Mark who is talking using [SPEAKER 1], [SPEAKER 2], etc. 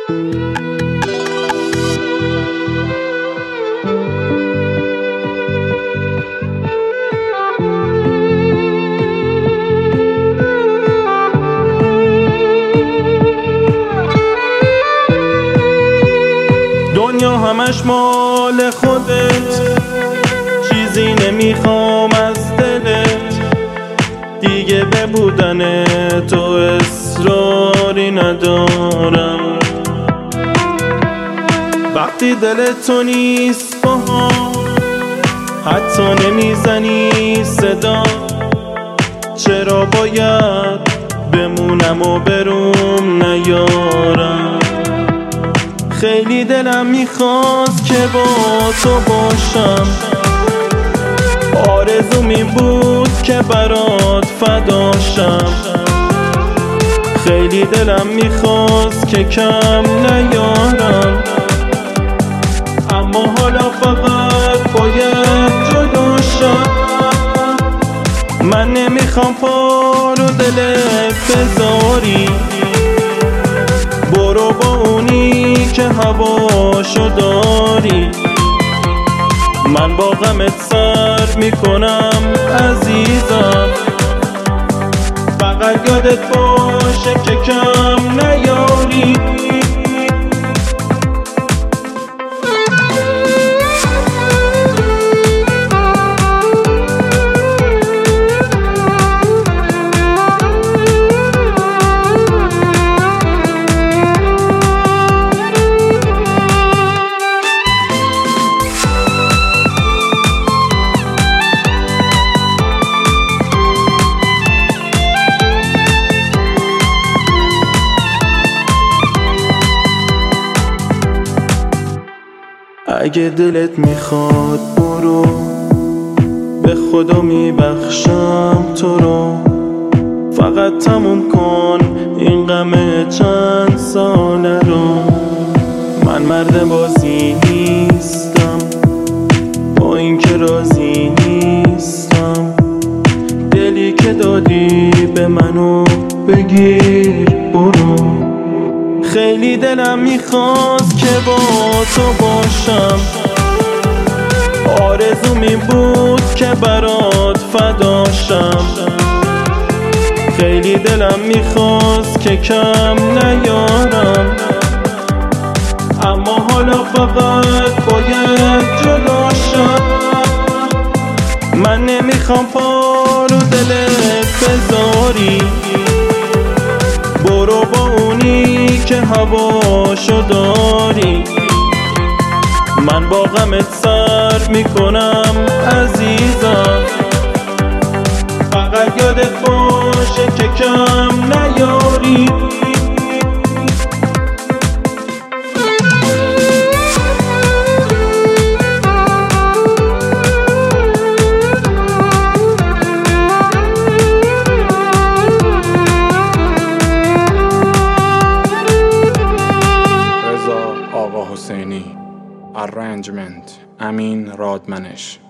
[SPEAKER 1] دنیا همش مال خودت، چیزی نمیخوام از دلت، دیگه به بودن تو اصراری ندارم. وقتی دلت تو نیست باهام، حتی نمیزنی صدا، چرا باید بمونم و بروم نیارم؟ خیلی دلم میخواست که با تو باشم، آرزوم این بود که برات فداشم. خیلی دلم میخواست که کم نیارم، اما حالا فقط باید جداشم. من نمیخوام پا رو دلت بذاری، برو با اونی که هواشو داری. من با غمت سر میکنم عزیزم، فقط یادت باشه که کم نیاری. اگه دلت میخواد برو، به خدا میبخشم تو رو. فقط تموم کن این غم چند ساله رو. من مرد بازی نیستم، با این که راضی نیستم. دلی که دادی به منو بگیر برو. خیلی دلم میخواست که با تو باشم، آرزوم این بود که برات فداشم. خیلی دلم میخواست که کم نیارم، اما حالا فقط باید جداشم. من نمیخوام پا رو دلت بذاری، برو با اونی که هواشو داری. من با غمت سر میکنم عزیزم، فقط یادت باشه که کم نیاری.
[SPEAKER 2] آقا حسینی. Arrangement امین رادمنش.